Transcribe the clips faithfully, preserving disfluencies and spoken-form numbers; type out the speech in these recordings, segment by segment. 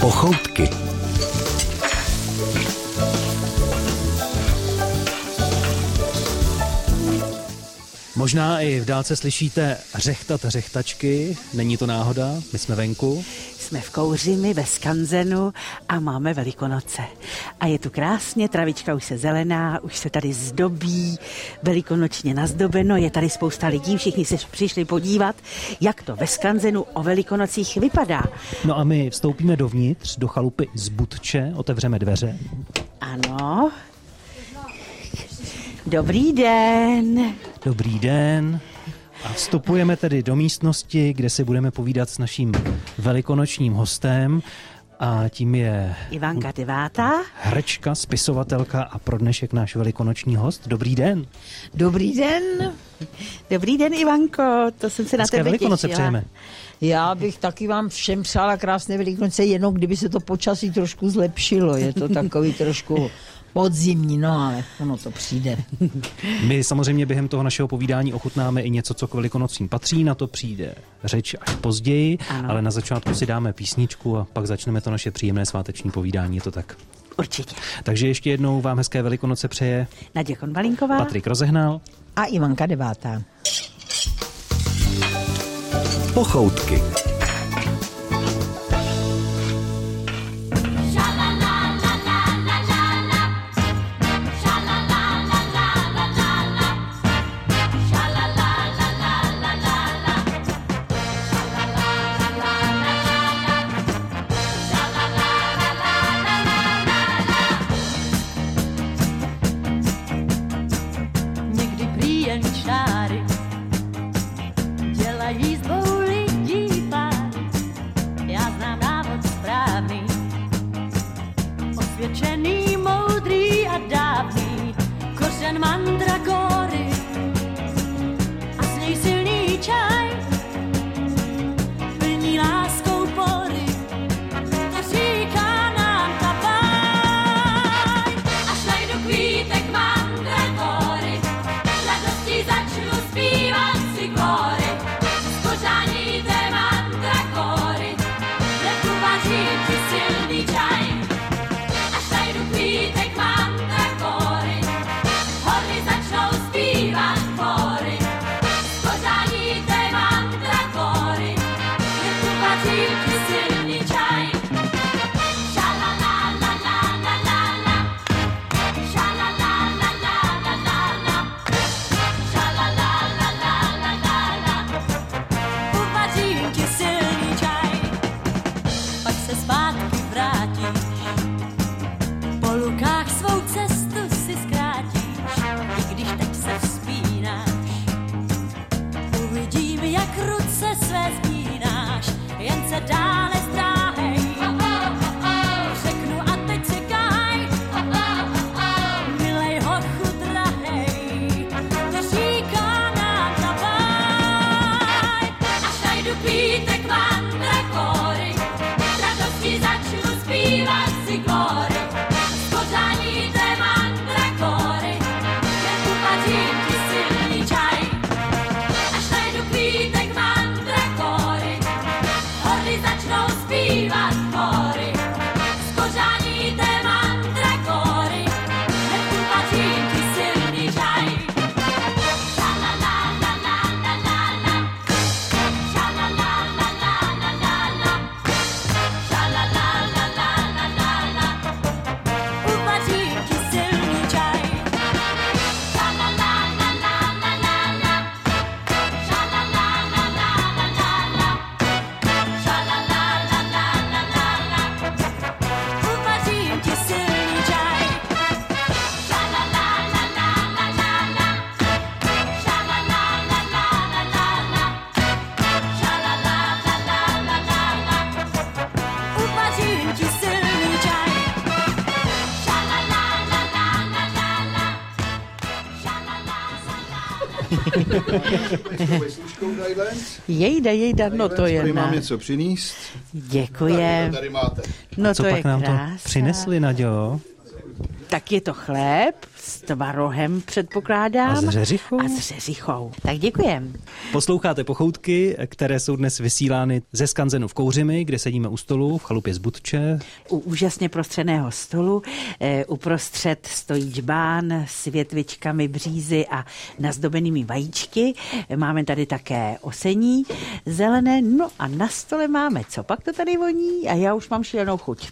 Pochoutky. Možná i v dálce slyšíte řechtat řechtačky, není to náhoda, my jsme venku. Jsme v Kouřimi, ve skanzenu a máme Velikonoce. A je tu krásně, travička už se zelená, už se tady zdobí, velikonočně nazdobeno, je tady spousta lidí, všichni se přišli podívat, jak to ve skanzenu o Velikonocích vypadá. No a my vstoupíme dovnitř, do chalupy z Budče, otevřeme dveře. Ano. Dobrý den. Dobrý den. A vstupujeme tedy do místnosti, kde si budeme povídat s naším velikonočním hostem. A tím je Ivanka Devátá. Herečka, spisovatelka a pro dnešek náš velikonoční host. Dobrý den. Dobrý den. Dobrý den, Ivanko, to jsem se na Hezké tebe Velikonoce těšila. přejeme. Já bych taky vám všem přála krásné Velikonoce, jenom kdyby se to počasí trošku zlepšilo. Je to takový trošku podzimní, no ale ono to přijde. My samozřejmě během toho našeho povídání ochutnáme i něco, co k Velikonocím patří, na to přijde řeč až později, Ano. ale na začátku si dáme písničku a pak začneme to naše příjemné sváteční povídání, je to tak. Určitě. Takže ještě jednou vám hezké Velikonoce přeje Naděja Konvalinková. Patrik Rozehnal. A Ivanka Devátá. Pochoutky. Někdy prý jen čáry dělají z dvou lidí páry. Já znám návod správný, osvědčený, moudrý a dávný, kořen mandragory a z něj silný čaj plní láskou pory. To říká nám ta báj. Až najdu kvítek mandragory, radostí začnu zpívat si kory. Z kořání té mandragory, hned uvařím ti silný čaj. Až najdu kvítek mandragory, hory začnou zpívat kory. Z kořání té mandragory, hned uvařím ti silný čaj. Šalalalalalalala, šalalalalalalala, šalalalalalalala, uvařím ti silný čaj. Pak se zpátky vrátíš, po lukách svou cestu si zkrátíš, i když teď se vzpínáš. Uvidím, jak ruce své spínáš, jen se dále zdráhej. Řeknu a teď si kaj, milej hochu drahej, to říká nám ta báj. Až najdu kvítek mandragory, radosti začnu zpívat si kory. Z kořání té mandragory, jen uvařím ti silný čaj. Až najdu kvítek mandragory, hory začnou zpívat kory. Z kořání té mandragory, jen uvařím ti silný čaj. Šalalalalalalala, šalalalalalalala, šalalalalalalala, uvařím ti silný čaj. Šalalalalalalala, šalalalalalalala, šalalalalalalala, uvařím ti silný čaj. Šalalalalalalala, šalalalalalalala, šalalalalalalala, uvařím ti silný čaj. Jejda, jejda, no to je Tady mám na... něco přinést. Děkujem. Tady máte. No Co to je pak nám krása. to přinesli, Naďo? Tak je to chléb s tvarohem, předpokládám. A s řeřichou? A s řeřichou. Tak děkujem. Posloucháte Pochoutky, které jsou dnes vysílány ze skanzenu v Kouřimi, kde sedíme u stolu v chalupě z Budče. U úžasně prostřeného stolu e, uprostřed stojí džbán s větvičkami břízy a nazdobenými vajíčky. Máme tady také osení zelené, no a na stole máme, co pak to tady voní? A já už mám šílenou chuť.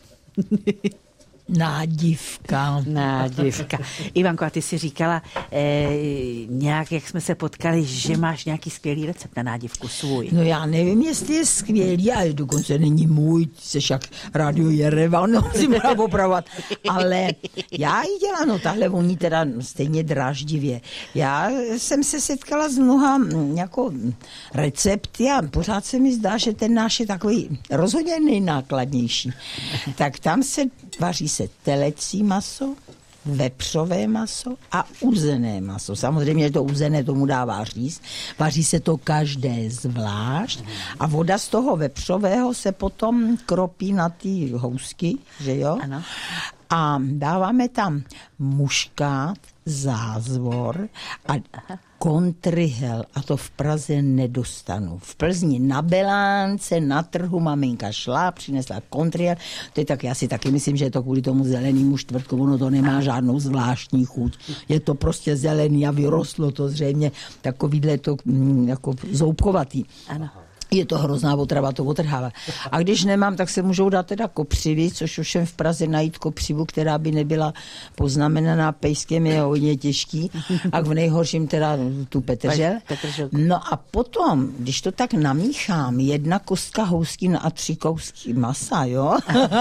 Nádivka. Nádivka. Ivanko, a ty si říkala e, nějak, jak jsme se potkali, že máš nějaký skvělý recept na nádivku svůj. No já nevím, jestli je skvělý, ale dokonce není můj, seš jak Radio Jerevan, no si můžu opravovat. Ale já ji dělám, no tahle voní teda stejně dráždivě. Já jsem se setkala s mnoha jako recepty a pořád se mi zdá, že ten náš je takový rozhodně nejnákladnější. Tak tam se vaří se telecí maso, vepřové maso a uzené maso. Samozřejmě, že to uzené tomu dává říz. Vaří se to každé zvlášť a voda z toho vepřového se potom kropí na ty housky, že jo? Ano. A dáváme tam muškát, zázvor a kontrihel. A to v Praze nedostanu. V Plzni na Belánce, na trhu maminka šla, přinesla kontrihel. To je tak, já si taky myslím, že je to kvůli tomu zelenému čtvrtku, ono to nemá žádnou zvláštní chuť. Je to prostě zelený a vyrostlo to zřejmě takovýhle to jako zoubkovatý. Ano. Je to hrozná otrava, to otrhává. A když nemám, tak se můžou dát teda kopřivy, což už v Praze najít kopřivu, která by nebyla poznamenaná pejskem, je hodně těžký. A v nejhorším teda tu petržel. No a potom, když to tak namíchám, jedna kostka housky a tři kousky masa, jo?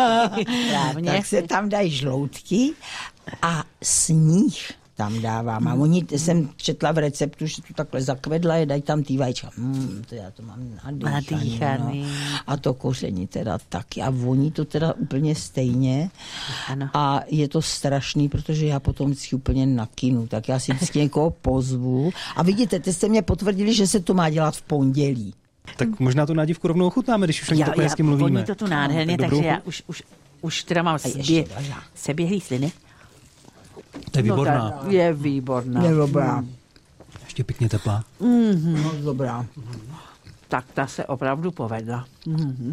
Tak se tam dají žloutky a sníh tam dávám. A oni, jsem četla v receptu, že to takhle zakvedla, je dají tam ty vajíčka. Mm, to já to mám nadýchaný. No. A to koření teda taky. A voní to teda úplně stejně. Ano. A je to strašný, protože já potom vždycky úplně nakynu. Tak já si vždycky někoho pozvu. A vidíte, ty jste mě potvrdili, že se to má dělat v pondělí. Tak možná tu nádivku rovnou ochutnáme, když už o ní takhle hezky mluvíme. Voní to tu nádherně, no, tak takže já už, už, už teda mám sebě, seběhlý sliny. To je výborná. No, je výborná. Je dobrá. Ještě pěkně teplá. Mm-hmm. No, dobrá. Tak ta se opravdu povedla. Mm-hmm.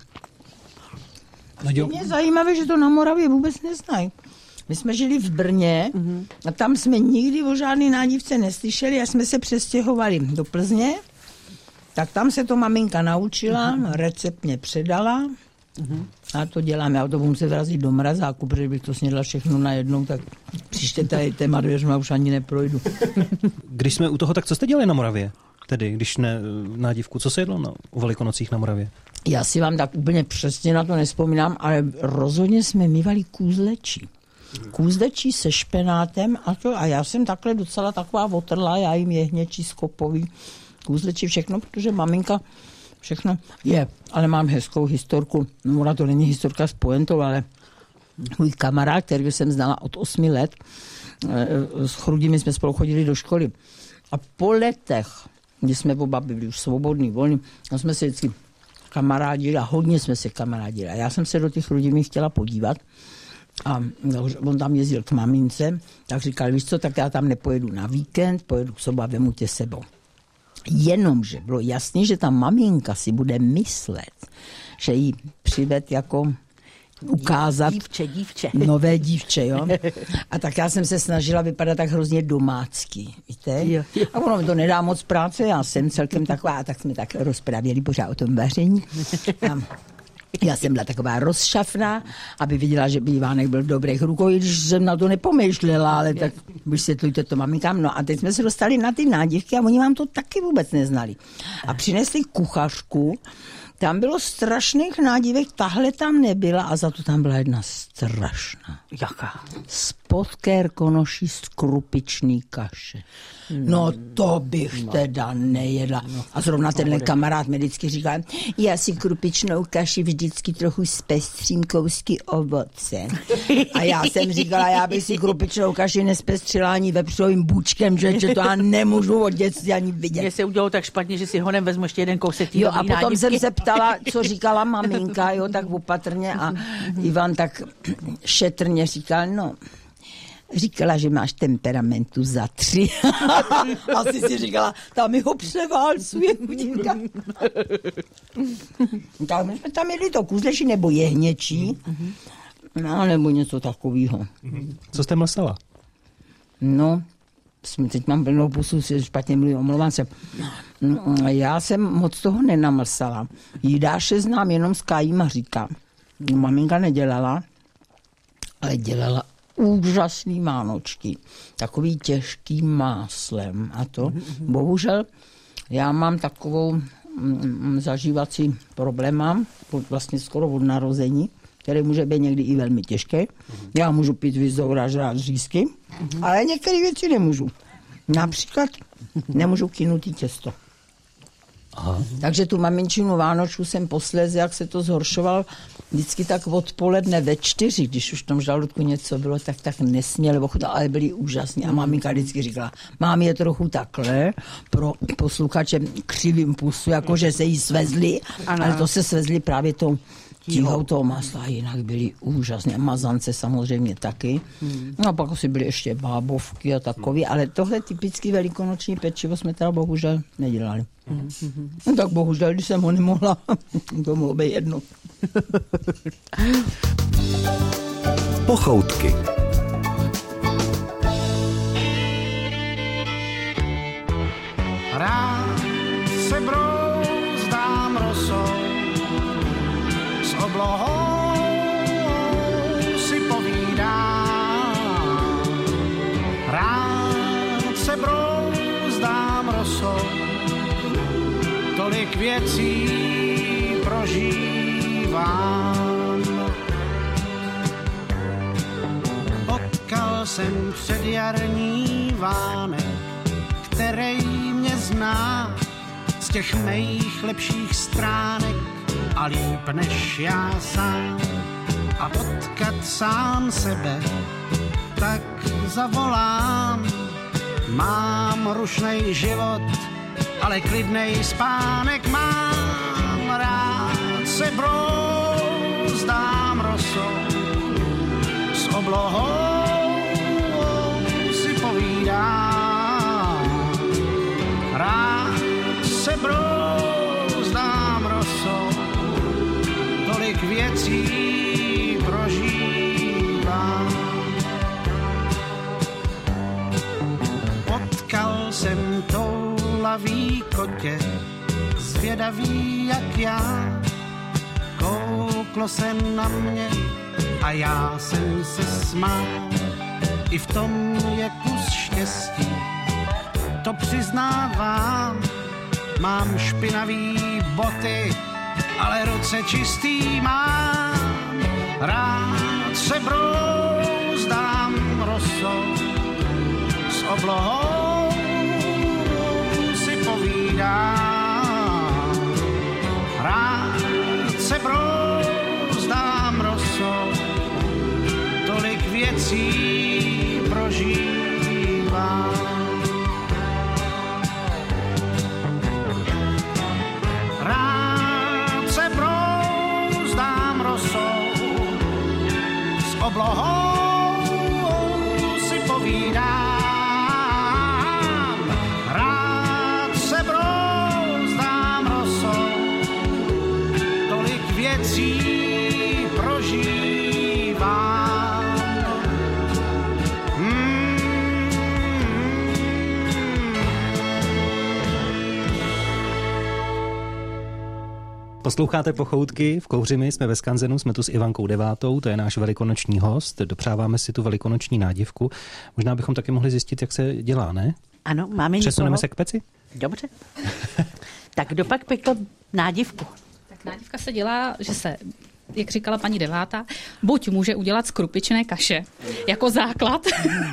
No, mě je zajímavé, že to na Moravě vůbec neznají. My jsme žili v Brně mm-hmm. a tam jsme nikdy o žádný nádivce neslyšeli a jsme se přestěhovali do Plzně. Tak tam se to maminka naučila, mm-hmm. recept mě předala. Mm-hmm. A to dělám, já to budu muset vrazit do mrazáku, protože bych to snědla všechno najednou, tak příště tady téma dvěřma už ani neprojdu. Když jsme u toho, tak co jste dělali na Moravě? Tedy, když ne nádivku, co se jedlo na, u Velikonocích na Moravě? Já si vám tak úplně přesně na to nespomínám, ale rozhodně jsme mívali kůzlečí. Kůzlečí se špenátem a to, a já jsem takhle docela taková otrla, já jim jehněčí, skopový, kůzlečí, všechno, protože maminka všechno je, ale mám hezkou historku. No, ona to není historka s pointou, ale můj kamarád, který jsem znala od osmi let, s Chrudimi jsme spolu chodili do školy. A po letech, kdy jsme oba byli už svobodní, volní, tam jsme se vždycky kamarádili a hodně jsme se kamarádili. A já jsem se do těch Chrudimi chtěla podívat a on tam jezdil k mamince, tak říkal, víš co, tak já tam nepojedu na víkend, pojedu k sobě a vemu tě sebou. Jenomže bylo jasný, že ta maminka si bude myslet, že jí přived jako ukázat dívče, dívče. nové dívče, jo. A tak já jsem se snažila vypadat tak hrozně domácky, víte? Jo, jo. A ono mi to nedá moc práce, já jsem celkem taková, a tak jsme tak rozpravěli pořád o tom vaření. A já jsem byla taková rozšafná, aby viděla, že by Ivánek byl v dobrých rukou, i když jsem na to nepomýšlela, ale tak vysvětlujte to maminkám. No a teď jsme se dostali na ty nádivky a oni vám to taky vůbec neznali. A přinesli kuchařku, tam bylo strašných nádivek, tahle tam nebyla a za to tam byla jedna strašná. Jaká? Spod Kérkonoší z krupičný kaše. No to bych no. teda nejedla. No. A zrovna tenhle kamarád mi vždycky říká, já si krupičnou kaši vždycky trochu zpestřím kousky ovoce. A já jsem říkala, já bych si krupičnou kaši nespestřila ani vepřovým bůčkem, že, že to já nemůžu od dětství ani vidět. Mně se udělalo tak špatně, že si honem vezmu ještě jeden kousek. Jo, a potom nádivky. Jsem se ptala, co říkala maminka, jo, tak opatrně a Ivan tak šetrně říkal, no, Říkala, že máš temperamentu za tři. Asi si říkala, tam mi ho převálcuje chudinka. Tak my jsme tam jedli to kůzleší nebo jehněčí, no, nebo něco takového. Co jste mlsala? No, teď mám plnou pusu, si špatně mluvím, omlouvám se. Já jsem moc toho nenamlsala. Jídáše znám jenom s kájím a říká. Maminka nedělala, ale dělala úžasný vánočky. Takový těžký máslem a to. Bohužel já mám takovou mm, zažívací problém, mám vlastně skoro od narození, který může být někdy i velmi těžký. Já můžu pít vizoura, žrát řízky, ale některé věci nemůžu. Například nemůžu kynutý těsto. Aha. Takže tu maminčinu vánočku jsem posléze, jak se to zhoršoval, vždycky tak odpoledne ve čtyři, když už v tom žaludku něco bylo, tak tak nesměli ochutnat, ale byli úžasní. A maminka vždycky říkala, mám je trochu takhle, pro posluchače křivým pusu, jakože se jí svezli, ano. Ale to se svezli právě tou tíhou toho masla, jinak byly úžasné. Mazance samozřejmě taky. Hmm. No a pak asi byly ještě bábovky a takový, ale tohle typicky velikonoční pečivo jsme teda bohužel nedělali. Hmm. No tak bohužel, když jsem ho nemohla, to mohlo být jedno. Pochoutky. Rád se brouzdám rosou, s oblohou si povídám. Rád se brouzdám rosou, tolik věcí prožívám. Potkal jsem předjarní vánek, který mě zná z těch mých lepších stránek a líp než já sám. A potkat sám sebe, tak zavolám. Mám rušnej život, ale klidnej spánek mám. Rád se brouzdám rosou, s oblohou si povídám. Rád se brouzdám rosou, tolik věcí prožívám. Potkal jsem toulavý kotě, zvědavý jak já. Kouklo se na mě a já jsem se smál. I v tom je kus štěstí, to přiznávám. Mám špinavý boty, ale ruce čistý mám. Rád se brouzdám rosou, s oblohou si povídám. Rád se brouzdám rosou, tolik věcí prožívám. Rád se brouzdám rosou, s oblohou si povídám. Rád se brouzdám rosou, tolik věcí prožívám. Mm. Posloucháte Pochoutky v Kouřimi, jsme ve Skanzenu, jsme tu s Ivankou Devátou, to je náš velikonoční host, dopřáváme si tu velikonoční nádivku. Možná bychom taky mohli zjistit, jak se dělá, ne? Ano, máme někoho. Přesuneme se k peci? Dobře. Tak kdo pak pekl nádivku? Tak nádivka se dělá, že se, jak říkala paní Devátá, buď může udělat z krupičné kaše jako základ,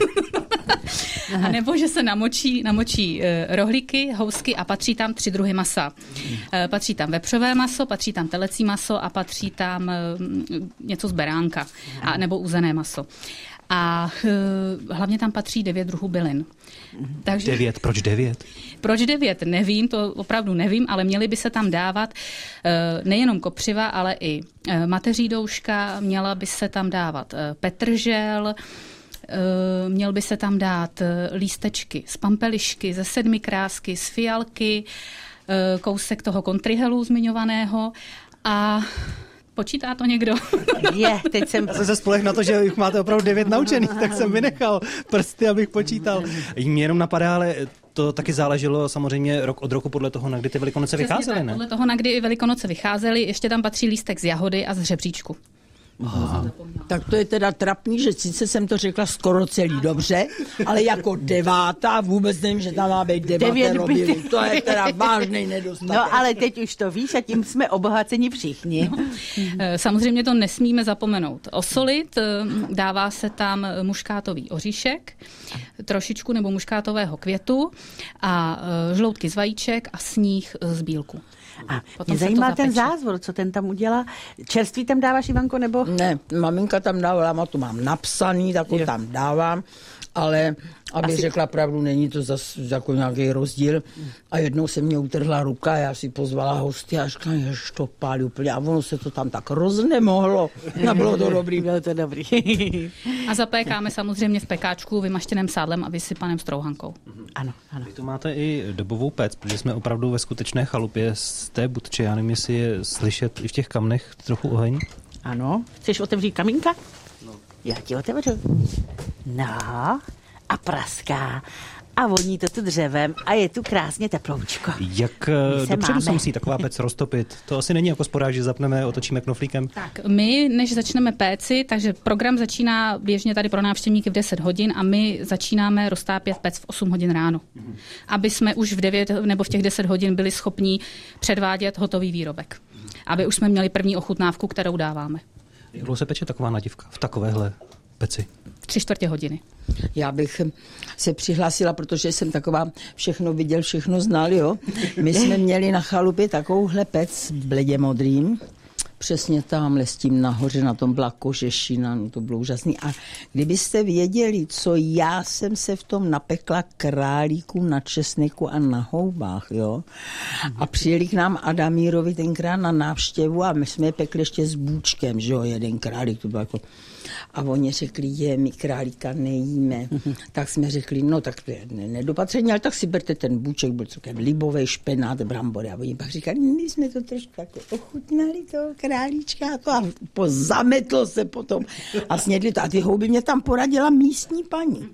a nebo že se namočí, namočí rohlíky, housky a patří tam tři druhy masa. Patří tam vepřové maso, patří tam telecí maso a patří tam něco z beránka, a, nebo uzené maso. A uh, hlavně tam patří devět druhů bylin. Takže, devět, proč devět? Proč devět, nevím, to opravdu nevím, ale měly by se tam dávat uh, nejenom kopřiva, ale i uh, mateří douška, měla by se tam dávat uh, petržel, Měl by se tam dát lístečky z pampelišky, ze sedmi krásky, z fialky, kousek toho kontrihelu zmiňovaného a počítá to někdo? Je, teď jsem... Já jsem se spoleh na to, že jich máte opravdu devět naučených, tak jsem vynechal prsty, abych počítal. Mě jenom napadá, ale to taky záleželo samozřejmě rok od roku podle toho, na kdy ty Velikonoce vycházely, ne? Podle toho, na kdy Velikonoce vycházely, ještě tam patří lístek z jahody a z řebříčku. Aha. Tak to je teda trapný, že sice jsem to řekla skoro celý dobře, ale jako devátá vůbec nevím, že tam má být devatero byly. To je teda vážný nedostatek. No ale teď už to víš a tím jsme obohaceni všichni. Samozřejmě to nesmíme zapomenout osolit. Dává se tam muškátový oříšek, trošičku nebo muškátového květu a žloutky z vajíček a sníh z bílku. A mě zajímá ten zázvor, co ten tam udělá. Čerství tam dáváš, Ivanko, nebo? Ne, maminka tam dávala, má to mám napsaný, tak ho tam dávám, ale aby Asi... řekla pravdu, není to zase jako nějaký rozdíl. A jednou se mě utrhla ruka, já si pozvala hosty a říkala, jež to pálí úplně. A ono se to tam tak roznemohlo. A bylo to dobrý. Bylo to dobrý. A zapékáme samozřejmě v pekáčku vymaštěném sádlem a vysypaném strouhankou. Ano, ano. Vy tu máte i dobovou pec, protože jsme opravdu ve skutečné chalupě z té Budče. Já nevím, jestli je slyšet i v těch kamnech trochu oheň. Ano. Chceš otevřít kamínka? No. Já ti otevřu. No. A praská. A voní to tu dřevem a je tu krásně teploučko. Jak dopředu se musí taková pec roztopit? To asi není jako spodák, že zapneme, otočíme knoflíkem. Tak, my, než začneme péci, takže program začíná běžně tady pro návštěvníky v deset hodin a my začínáme roztápět pec v osm hodin ráno. Mm. Aby jsme už v devět nebo v těch deset hodin byli schopni předvádět hotový výrobek. Aby už jsme měli první ochutnávku, kterou dáváme. Jak dlouho se peče taková nadívka v takovéhle peci? Tři čtvrtě hodiny. Já bych se přihlásila, protože jsem taková všechno viděl, všechno znal, jo. My jsme měli na chalupě takovouhle pec bledě modrým, přesně tamhle s tím nahoře, na tom byla kožešina, no to bylo úžasný. A kdybyste věděli, co já jsem se v tom napekla králíku na česneku a na houbách, jo. A přijeli k nám Adamírovi tenkrát na návštěvu a my jsme je pekli ještě s bůčkem, že jo, jeden králík, to bylo jako... A oni řekli, je, my králíka nejíme. Tak jsme řekli, no tak to je nedopatření, ale tak si berte ten bůček, byl celkem libovej, špenát, brambory. A oni pak říkali, my jsme to trošku jako ochutnali, toho králíčka, jako a zametlo se potom a snědli to. A ty houby mě tam poradila místní paní.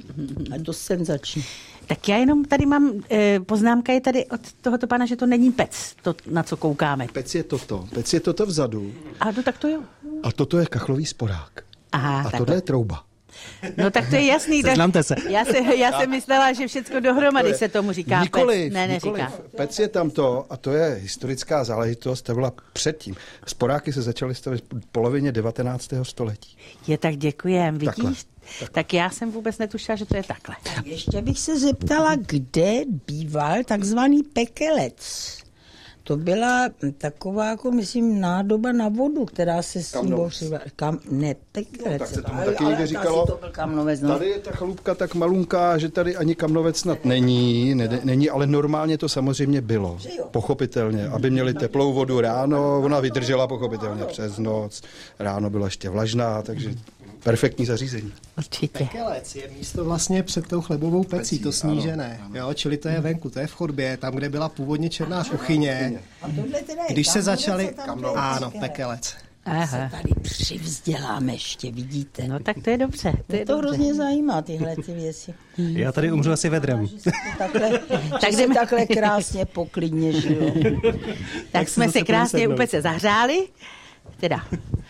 A to senzační. Tak já jenom tady mám, e, poznámka je tady od tohoto pana, že to není pec, to, na co koukáme. Pec je toto, pec je toto vzadu. A to tak to jo. A toto je kachlový spodák. Aha, a tohle je trouba. No tak to je jasný. Seznamte se. Já, se, já jsem myslela, že všecko dohromady to je, se tomu říká nikoliv, pec. Ne, neříká. Nikoliv. Pec je tam to a to je historická záležitost, to byla předtím. Sporáky se začaly stavit v polovině devatenáctého století. Je, tak děkujem, vidíš? Takhle. Tak. tak já jsem vůbec netušila, že to je takhle. Ještě bych se zeptala, kde býval takzvaný pekelec. To byla taková, jako myslím, nádoba na vodu, která se s tím bořila. Kam, ne, pekelec. No, tak se tomu taky někde říkalo, to byl kamnovec, no. Tady je ta chalupka tak malunká, že tady ani kamnovec snad není, ne, není, ale normálně to samozřejmě bylo. Pochopitelně, aby měli teplou vodu ráno, ona vydržela pochopitelně přes noc, ráno byla ještě vlažná, takže perfektní zařízení. Určitě. Pekelec je místo vlastně před tou chlebovou pecí, pecí to snížené. Ano, ano. Jo, čili to je venku, to je v chodbě, tam, kde byla původně černá kuchyně. Když se začali... Ano, pekelec. Aha. Se tady přivzděláme ještě, vidíte. No tak to je dobře. To, je to dobře. hrozně zajímá, tyhle ty věci. Já tady umřu asi vedrem. Takhle, tak jdeme takhle krásně poklidně, že jo. Tak, tak jsme se krásně u pece zahřáli. Teda,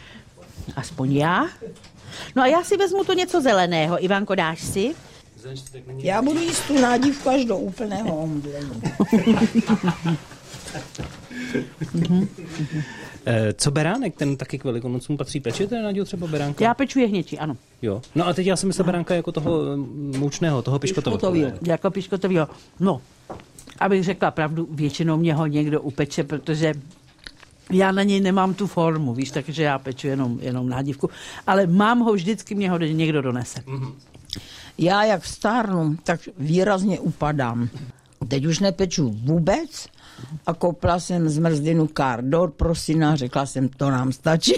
aspoň já. No a já si vezmu to něco zeleného. Ivanko, dáš si? Já budu jíst tu nádívku až do úplného omdlení. Co beránek, ten taky k Velikonocům patří? Pečete, Naďo, třeba beránka? Já peču jehněčí, ano. Jo. No a teď já jsem myslel beránka jako toho moučného, toho piškotového. Jako piškotového. No, abych řekla pravdu, většinou mě ho někdo upeče, protože já na něj nemám tu formu, víš, takže já peču jenom, jenom nádívku. Ale mám ho vždycky, mě ho někdo donese. Já jak stárnu, tak výrazně upadám. Teď už nepeču vůbec a koupila jsem zmrzlinu Cardor pro syna, řekla jsem, to nám stačí.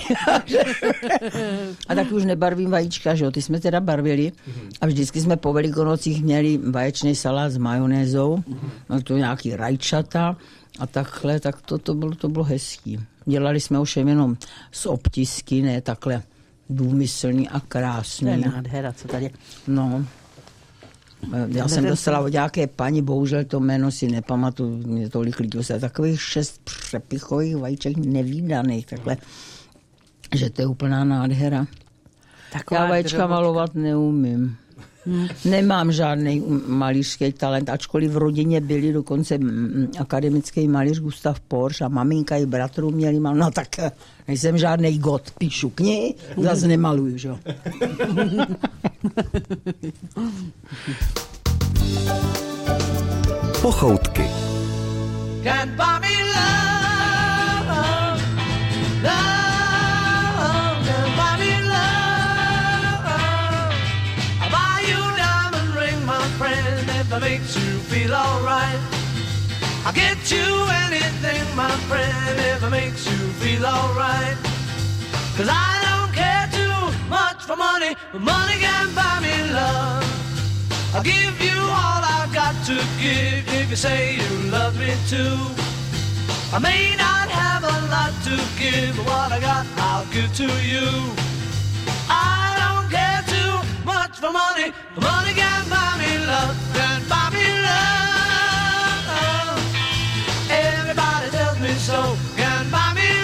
A tak už nebarvím vajíčka, že jo, ty jsme teda barvili a vždycky jsme po Velikonocích měli vaječný salát s majonézou, no to nějaký rajčata a takhle, tak to, to, bylo, to bylo hezký. Dělali jsme už jenom z obtisky, ne takhle důmyslný a krásný. To je nádhera, co tady. No. Já jsem dostala od nějaké paní, bohužel to jméno si nepamatuju, mě tolik lidí, se takových šest přepichových vajíček nevídaných, takhle, že to je úplná nádhera. Taková Já vajíčka drobočka. Malovat neumím. Hmm. Nemám žádný malířský talent, ačkoliv v rodině byli dokonce akademický malíř Gustav Porš a maminka i bratru měli, no tak nejsem žádný god, píšu knihy, zase nemaluju, že jo. Pochoutky. Can't buy me love, love, can't buy me love. I'll buy you a diamond ring, my friend, if it makes you feel alright. I'll get you anything, my friend, if it makes you feel alright. Cause I don't care too much for money, but money can't buy me love. I'll give you all I've got to give if you say you love me too. I may not have a lot to give, but what I got I'll give to you. I don't care too much for money, but money can't buy me love, can't buy me love. Everybody tells me so, can't buy me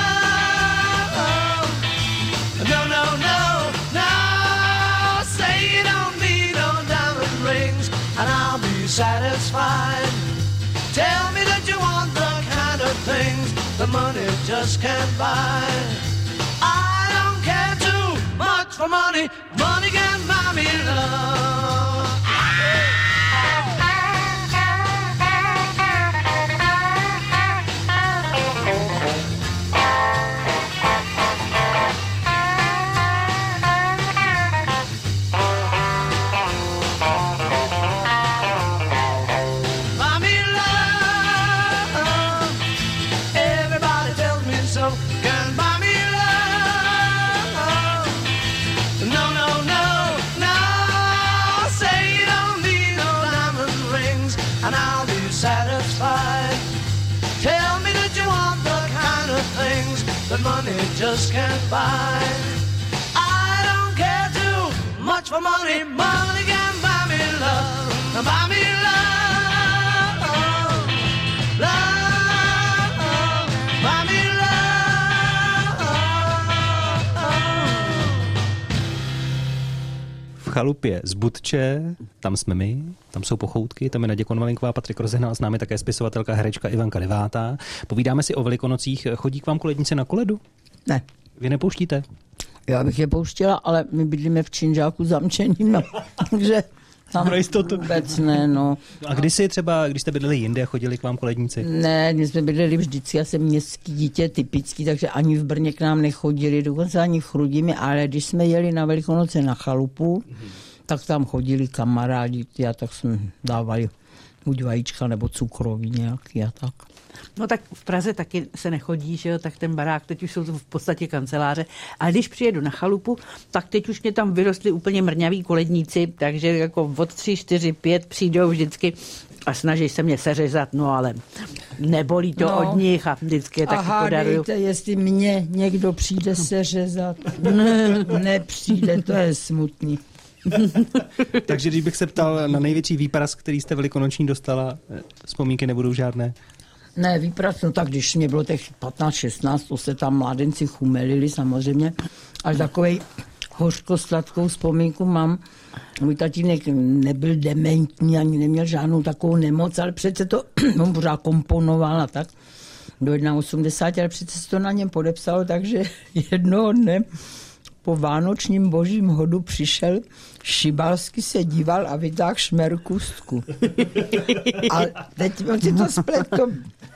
love. No, no, no, no, say you don't need no diamond rings and I'll be satisfied. Tell me that you want the kind of things that money just can't buy. I don't care too much for money, money can't buy me love. That money just can't buy. I don't care too much for money, money can buy me love, buy me love, love, buy me love. V chalupě z Budče, tam jsme my, tam jsou pochoutky, tam je Naděja Konvalinková, Patrik Rozehnal, s námi také spisovatelka, herečka Ivanka Devátá. Povídáme si o Velikonocích. Chodí k vám kolednice na koledu? Ne. Vy nepouštíte? Já bych je pouštěla, ale my bydlíme v Činžáku zamčeným, no. Takže tam vůbec ne, no. A kdysi třeba, když jste bydleli jinde a chodili k vám koledníci? Ne, my jsme bydleli vždycky, já jsem městský dítě typický, takže ani v Brně k nám nechodili, dokonce ani v Chrudimi, ale když jsme jeli na Velikonoce na chalupu, mm-hmm. tak tam chodili kamarádi a tak jsme dávali buď vajíčka nebo cukroví nějaký a tak. No tak v Praze taky se nechodí, že jo, tak ten barák, teď už jsou to v podstatě kanceláře. A když přijedu na chalupu, tak teď už mě tam vyrostli úplně mrňaví koledníci, takže jako od tři, čtyři, pět přijdou vždycky a snaží se mě seřezat, no ale nebolí to no. od nich a vždycky je taky podaruju. A hádejte, jestli mě někdo přijde seřezat. Ne, nepřijde, to je smutný. Takže když bych se ptal na největší výprask, který jste velikonoční dostala, vzpomínky nebudou žádné? Ne, výprask, no tak když mě bylo těch patnáct šestnáct, to se tam mládenci chumelili samozřejmě, až takovej hořko-sladkou vzpomínku mám. Můj tatínek nebyl dementní, ani neměl žádnou takovou nemoc, ale přece to on pořád komponoval a tak do osmdesáti jedna, ale přece se to na něm podepsalo, takže jednoho dne po vánočním božím hodu přišel, šibalsky se díval a vytáhl šmerkustku. A teď on si to spletl,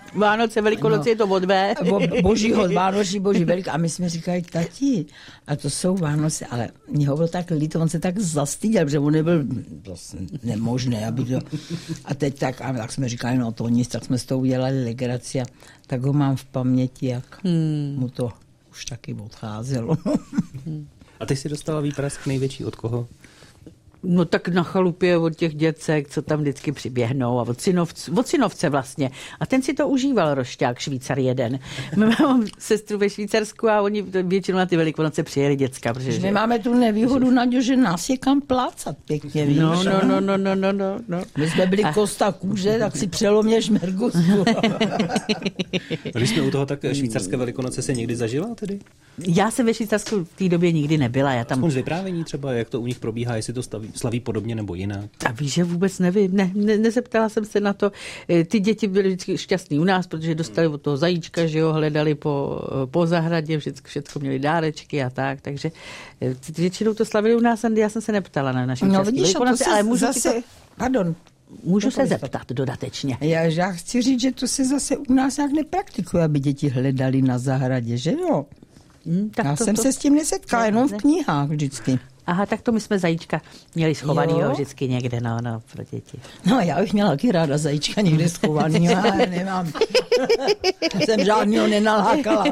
Vánoce, Velikonoce no. Je to od B. Bo, božího, Vánoční boží velik. A my jsme říkali, tati, a to jsou Vánoce, ale mě ho bylo tak líto, on se tak zastyděl, protože on nebyl vlastně nemožné, aby to... A teď tak, a tak jsme říkali, no to nic, tak jsme s tou udělali legraci a tak ho mám v paměti, jak hmm. mu to už taky odcházelo. A ty jsi dostala výprask největší od koho? No tak na chalupě od těch děcek, co tam vždycky přiběhnou a od, synovce, od synovce vlastně. A ten si to užíval, rošťák, Švýcar jeden. My máme sestru ve Švýcarsku a oni většinou na ty Velikonoce přijeli děcka. Protože... My máme tu nevýhodu, Naďo, že nás je kam plácat pěkně, víš? No, no, no, no, no, no, no, no. My jsme byli a... kosta kůže, tak si přelomě šmergusku. Když jsme u toho, tak švýcarské Velikonoce se někdy zažila tedy? Já jsem ve Švýcarsku v té době nikdy nebyla. Já tam... Aspoň z vyprávění třeba, jak to u nich probíhá, jestli to staví, slaví podobně nebo jinak. A víš, že vůbec nevím, ne, ne, nezeptala jsem se na to. Ty děti byly vždycky šťastný u nás, protože dostali od toho zajíčka, že jo, hledali po, po zahradě, všechno, všechno měli dárečky a tak, takže většinou to slavili u nás, já jsem se neptala na naši no, vidíš, Velikonoce, ale můžu zase... To... Pardon. Můžu se zeptat dodatečně. Já, já chci říct, že to se zase u nás nějak nepraktikuje, aby děti hledali na zahradě, že jo? Hmm, tak Já to, jsem to... se s tím nesetkala, ne, jenom v knihách vždycky. Aha, tak to my jsme zajíčka měli schovanýho vždycky někde, no, no, pro děti. No, já bych měla taky ráda zajíčka někde schovanýho, ale nemám. Jsem žádnýho nenalákala.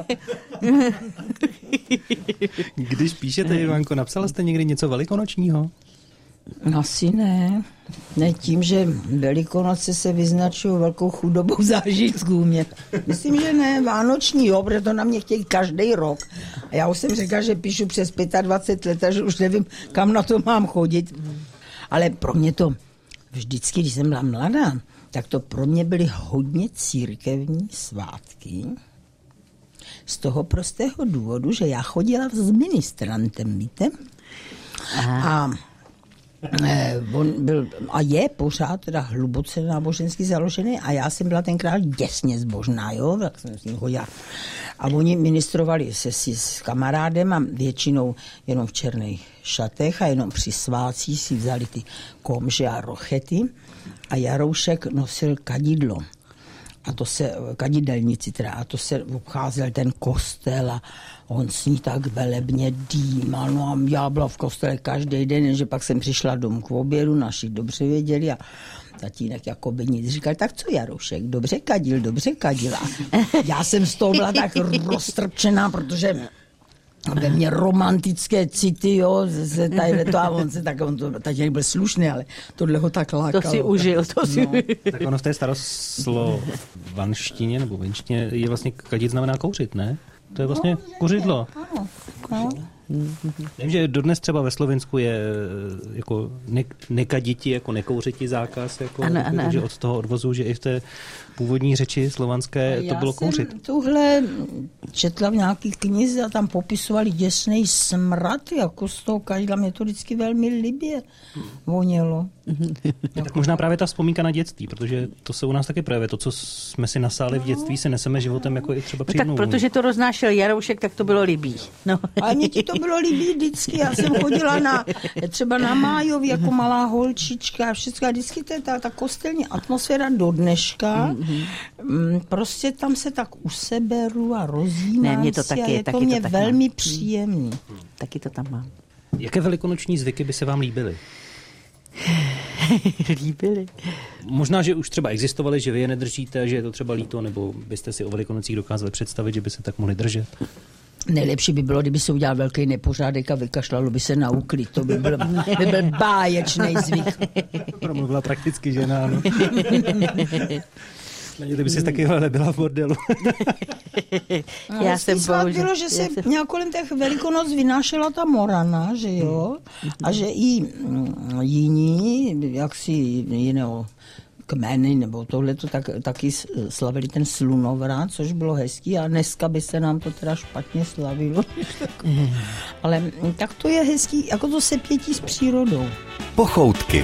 Když píšete, Ivanko, napsala jste někdy něco velikonočního? Asi ne. Ne tím, že Velikonoce se vyznačují velkou chudobou zážitků. Mě. Myslím, že ne. Vánoční, jo, protože to na mě chtějí každý rok. A já už jsem řekla, že píšu přes dvacet pět let a že už nevím, kam na to mám chodit. Ale pro mě to vždycky, když jsem byla mladá, tak to pro mě byly hodně církevní svátky. Z toho prostého důvodu, že já chodila s ministrantem, víte? Aha. A Eh, on byl a je pořád teda hluboce nábožensky založený a já jsem byla tenkrát děsně zbožná, jo, tak jsem s ním chodila. A oni ministrovali se si s kamarádem a většinou jenom v černých šatech a jenom při svácích si vzali ty komže a rochety a Jaroušek nosil kadidlo. A to se, kadidelnici teda, a to se obcházel ten kostel a on s ní tak velebně dýmal. No a já byla v kostele každý den, že pak jsem přišla domů k obědu, naši dobře věděli a tatínek jako by nic říkal, tak co Jaroušek, dobře kadil, dobře kadil. A já jsem z toho byla tak roztrpčená, protože ve mně romantické city, jo, se tady to a on se tak, on to, tatínek byl slušný, ale tohle ho tak lákalo. To si užil, to si no. Tak ono v té staroslovenštině nebo venštině je vlastně kadit znamená kouřit, ne? To je vlastně kuřidlo. Ano, ano. Vím, že dodnes třeba ve Slovinsku je jako ne, nekaditi, jako nekouřiti zákaz, jako, ano, jako, ano, že od toho odvozu, že i v té původní řeči slovanské to bylo kouřit. Já jsem tuhle četla v nějaký knize a tam popisovali děsnej smrad, jako z toho kadidla, mě to vždycky velmi libě vonělo. Tak možná právě ta vzpomínka na dětství, protože to se u nás taky projevuje. To, co jsme si nasáli v dětství, se neseme životem jako i třeba příjemnou. No tak protože to roznášel Jaroušek, tak to bylo libý. No. Ale mě ti to bylo líbí vždycky. Já jsem chodila na, třeba na Májovi jako malá holčička a všechno. A vždycky to je ta, ta kostelní atmosféra do dneška. Mm-hmm. Prostě tam se tak useberu a rozjímám ne, mě to si taky, a je taky to mě to velmi mám. příjemný. Hmm. Taky to tam mám. Jaké velikonoční zvyky by se vám líbily? Líbily. Možná, že už třeba existovaly, že vy je nedržíte, že je to třeba líto, nebo byste si o Velikonocích dokázali představit, že by se tak mohli držet? Nejlepší by bylo, kdyby se udělal velký nepořádek a vykašlalo by se na úklid. To by byl, by byl báječný zvyk. Promluvila prakticky žena, ano. Ty by si taky nebyla v bordelu. Já jsem bohužel. Bylo, že se jsem... nějak kolem těch Velikonoc vynášela ta morana, že jo? A že i jiní, jaksi jiného kmeny nebo tohleto, tak, taky slavili ten slunovrat, což bylo hezký a dneska by se nám to teda špatně slavilo. Ale tak to je hezký, jako to sepětí s přírodou. Pochoutky.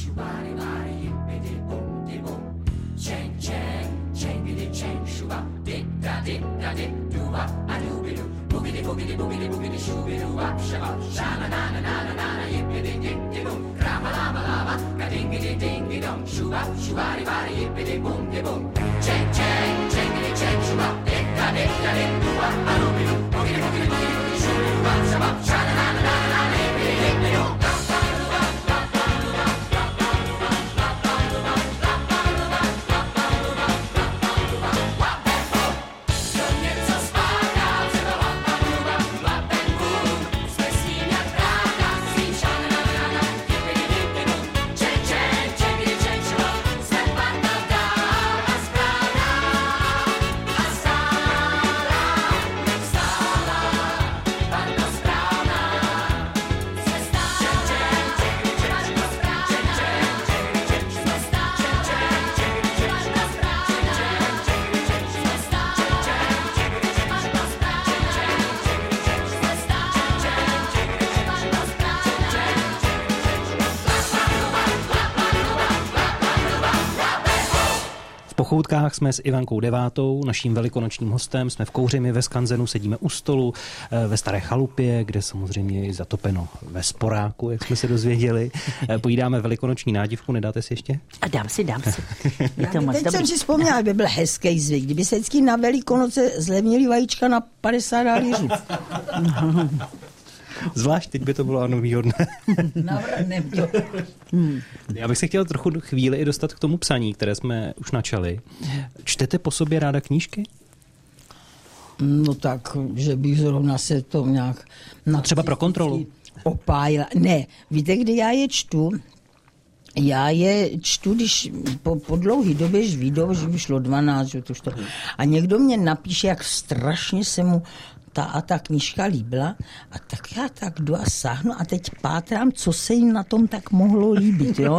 V Pochoutkách jsme s Ivankou Devátou, naším velikonočním hostem. Jsme v Kouřimi ve Skanzenu, sedíme u stolu ve staré chalupě, kde samozřejmě je zatopeno ve sporáku, jak jsme se dozvěděli. Pojídáme velikonoční nádivku, nedáte si ještě? A dám si, dám si. Je to Já moc teď dobrý. jsem si vzpomněla, aby byl hezký zvyk. Kdyby se vždycky na Velikonoce zlevnili vajíčka na padesát halířů. Zvlášť teď by to bylo ano výhodné. Navrhnem to. Já bych se chtěl trochu chvíli i dostat k tomu psaní, které jsme už načali. Čtete po sobě ráda knížky? No tak, že bych zrovna se to nějak... No třeba pro kontrolu. Opájila. Ne, víte, kdy já je čtu? Já je čtu, když po, po dlouhé době, že vyjdou, že vyšlo dvanáct, že to už to... A někdo mě napíše, jak strašně se mu ta a ta knížka líbila, a tak já tak jdu a sáhnu a teď pátrám, co se jim na tom tak mohlo líbit, jo?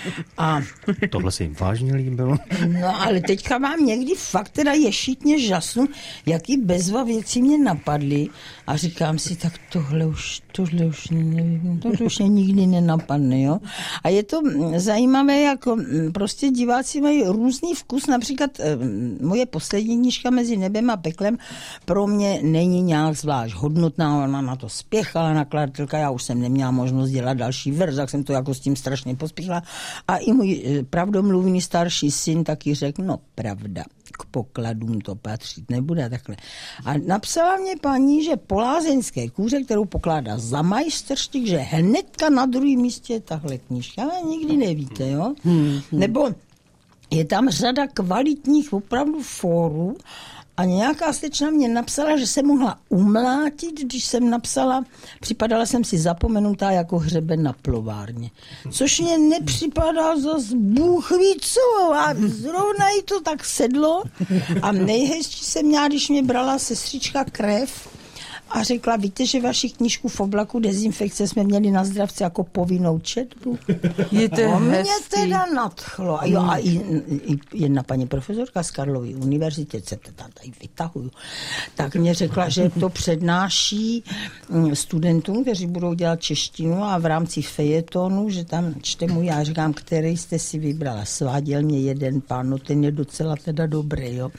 A tohle se jim vážně líbilo. no, ale teďka mám někdy fakt teda ješitně žasnu, jaký bezva věci mě napadly a říkám si, tak tohle už, tohle už, nevím, tohle už mě nikdy nenapadne, jo? A je to zajímavé, jako prostě diváci mají různý vkus, například moje poslední knížka Mezi nebem a peklem pro mě není nějak zvlášť hodnotná, ona na to spěchala nakladatelka, já už jsem neměla možnost dělat další verz, tak jsem to jako s tím strašně pospěchala. A i můj pravdomluvný starší syn taky řekl, no pravda, k pokladům to patřit nebude takhle. A napsala mě paní, že po lázeňské kůře, kterou pokládá za majstrštík, že hnedka na druhém místě je tahle knížka, ale nikdy nevíte, jo? Hmm. Nebo je tam řada kvalitních opravdu fórů. A nějaká slečna mě napsala, že jsem mohla umlátit, když jsem napsala, připadala jsem si zapomenutá jako hřeben na plovárně. Což mě nepřipadá zas Bůh ví co, a zrovna jí to tak sedlo. A nejhezčí jsem měla, když mě brala sestřička krev a řekla, víte, že vaši knížku v oblaku dezinfekce jsme měli na Zdravce jako povinnou četbu. Je to a mě hezký. teda nadchlo. A, jo, a i, i jedna paní profesorka z Karlovy univerzity, se to tady vytahuju, tak mě řekla, že to přednáší studentům, kteří budou dělat češtinu a v rámci fejetonu, že tam čte mu, já říkám, který jste si vybrala. Sváděl mě jeden pán, no ten je docela teda dobrý, jo.